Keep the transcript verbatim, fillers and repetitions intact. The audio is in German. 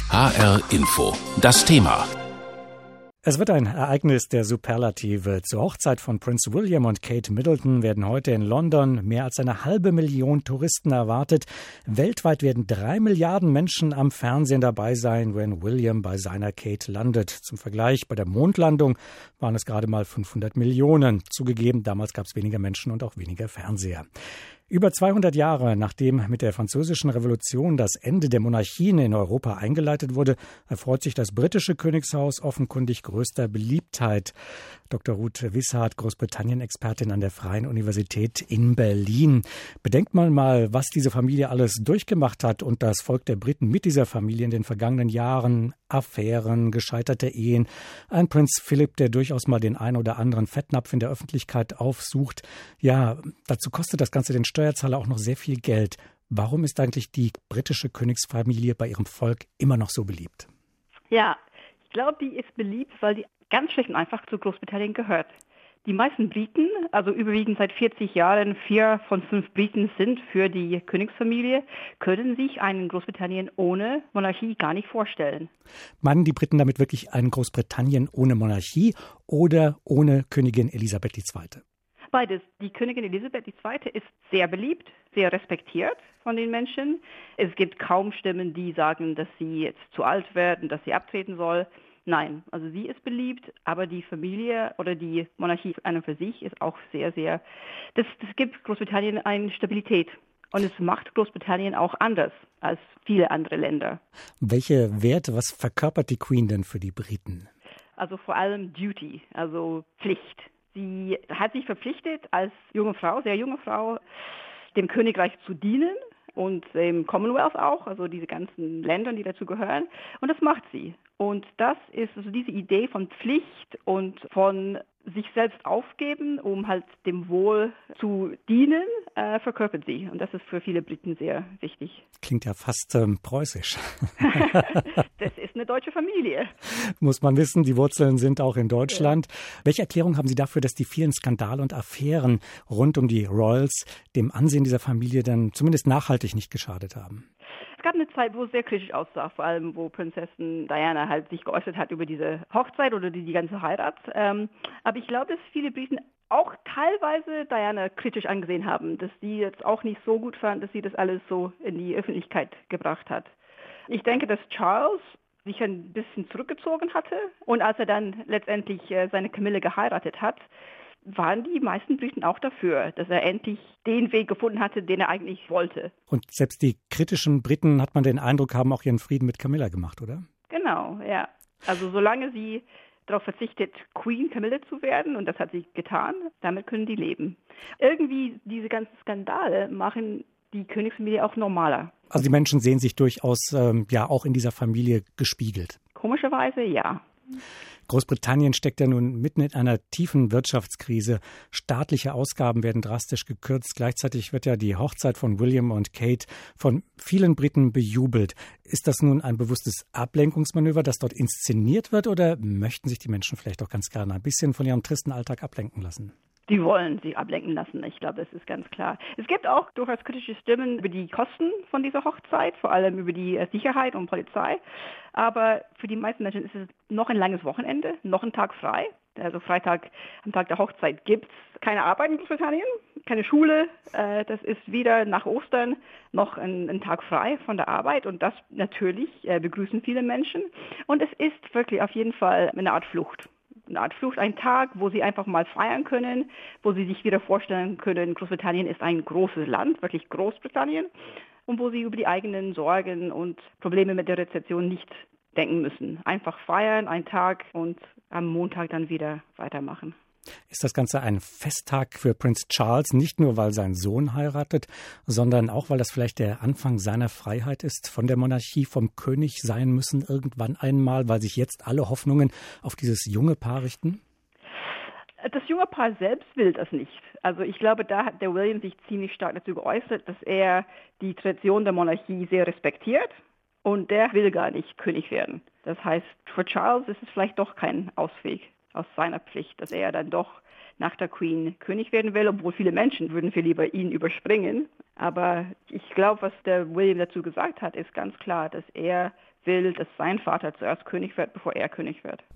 H R Info. Das Thema. Es wird ein Ereignis der Superlative. Zur Hochzeit von Prinz William und Kate Middleton werden heute in London mehr als eine halbe Million Touristen erwartet. Weltweit werden drei Milliarden Menschen am Fernsehen dabei sein, wenn William bei seiner Kate landet. Zum Vergleich, bei der Mondlandung waren es gerade mal fünfhundert Millionen. Zugegeben, damals gab es weniger Menschen und auch weniger Fernseher. Über zweihundert Jahre nachdem mit der Französischen Revolution das Ende der Monarchien in Europa eingeleitet wurde, erfreut sich das britische Königshaus offenkundig größter Beliebtheit. Doktor Ruth Wishart, Großbritannien-Expertin an der Freien Universität in Berlin. Bedenkt man mal, was diese Familie alles durchgemacht hat und das Volk der Briten mit dieser Familie in den vergangenen Jahren. Affären, gescheiterte Ehen, ein Prinz Philipp, der durchaus mal den ein oder anderen Fettnapf in der Öffentlichkeit aufsucht. Ja, dazu kostet das Ganze den Steuerzahler auch noch sehr viel Geld. Warum ist eigentlich die britische Königsfamilie bei ihrem Volk immer noch so beliebt? Ja, ich glaube, die ist beliebt, weil die ganz schlicht und einfach zu Großbritannien gehört. Die meisten Briten, also überwiegend seit vierzig Jahren, vier von fünf Briten sind für die Königsfamilie, können sich einen Großbritannien ohne Monarchie gar nicht vorstellen. Meinen die Briten damit wirklich ein Großbritannien ohne Monarchie oder ohne Königin Elisabeth die Zweite? Beides. Die Königin Elisabeth die Zweite ist sehr beliebt, sehr respektiert von den Menschen. Es gibt kaum Stimmen, die sagen, dass sie jetzt zu alt werden, dass sie abtreten soll. Nein, also sie ist beliebt, aber die Familie oder die Monarchie an und für sich ist auch sehr, sehr, das, das gibt Großbritannien eine Stabilität. Und es macht Großbritannien auch anders als viele andere Länder. Welche Werte, was verkörpert die Queen denn für die Briten? Also vor allem Duty, also Pflicht. Sie hat sich verpflichtet, als junge Frau, sehr junge Frau, dem Königreich zu dienen und dem Commonwealth auch, also diese ganzen Länder, die dazu gehören. Und das macht sie. Und das ist also diese Idee von Pflicht und von sich selbst aufgeben, um halt dem Wohl zu dienen, äh, verkörpert sie. Und das ist für viele Briten sehr wichtig. Klingt ja fast ähm, preußisch. Das ist eine deutsche Familie. Muss man wissen, die Wurzeln sind auch in Deutschland. Ja. Welche Erklärung haben Sie dafür, dass die vielen Skandale und Affären rund um die Royals dem Ansehen dieser Familie dann zumindest nachhaltig nicht geschadet haben? Es gab eine Zeit, wo es sehr kritisch aussah, vor allem wo Prinzessin Diana halt sich geäußert hat über diese Hochzeit oder die, die ganze Heirat. Ähm, aber ich glaube, dass viele Briten auch teilweise Diana kritisch angesehen haben, dass sie jetzt auch nicht so gut fand, dass sie das alles so in die Öffentlichkeit gebracht hat. Ich denke, dass Charles sich ein bisschen zurückgezogen hatte und als er dann letztendlich äh, seine Camilla geheiratet hat, waren die meisten Briten auch dafür, dass er endlich den Weg gefunden hatte, den er eigentlich wollte. Und selbst die kritischen Briten, hat man den Eindruck, haben auch ihren Frieden mit Camilla gemacht, oder? Genau, ja. Also solange sie darauf verzichtet, Queen Camilla zu werden, und das hat sie getan, damit können die leben. Irgendwie diese ganzen Skandale machen die Königsfamilie auch normaler. Also die Menschen sehen sich durchaus ähm, ja auch in dieser Familie gespiegelt. Komischerweise ja. Großbritannien steckt ja nun mitten in einer tiefen Wirtschaftskrise. Staatliche Ausgaben werden drastisch gekürzt. Gleichzeitig wird ja die Hochzeit von William und Kate von vielen Briten bejubelt. Ist das nun ein bewusstes Ablenkungsmanöver, das dort inszeniert wird, oder möchten sich die Menschen vielleicht auch ganz gerne ein bisschen von ihrem tristen Alltag ablenken lassen? Die wollen sich ablenken lassen, ich glaube, das ist ganz klar. Es gibt auch durchaus kritische Stimmen über die Kosten von dieser Hochzeit, vor allem über die Sicherheit und Polizei. Aber für die meisten Menschen ist es noch ein langes Wochenende, noch ein Tag frei. Also Freitag, am Tag der Hochzeit, gibt es keine Arbeit in Großbritannien, keine Schule. Das ist wieder nach Ostern noch ein, ein Tag frei von der Arbeit. Und das natürlich begrüßen viele Menschen. Und es ist wirklich auf jeden Fall eine Art Flucht. Eine Art Flucht, ein Tag, wo sie einfach mal feiern können, wo sie sich wieder vorstellen können, Großbritannien ist ein großes Land, wirklich Großbritannien, und wo sie über die eigenen Sorgen und Probleme mit der Rezession nicht denken müssen. Einfach feiern, ein Tag, und am Montag dann wieder weitermachen. Ist das Ganze ein Festtag für Prinz Charles, nicht nur, weil sein Sohn heiratet, sondern auch, weil das vielleicht der Anfang seiner Freiheit ist, von der Monarchie, vom König sein müssen irgendwann einmal, weil sich jetzt alle Hoffnungen auf dieses junge Paar richten? Das junge Paar selbst will das nicht. Also ich glaube, da hat der William sich ziemlich stark dazu geäußert, dass er die Tradition der Monarchie sehr respektiert, und der will gar nicht König werden. Das heißt, für Charles ist es vielleicht doch kein Ausweg aus seiner Pflicht, dass er dann doch nach der Queen König werden will, obwohl viele Menschen würden viel lieber ihn überspringen. Aber ich glaube, was der William dazu gesagt hat, ist ganz klar, dass er will, dass sein Vater zuerst König wird, bevor er König wird.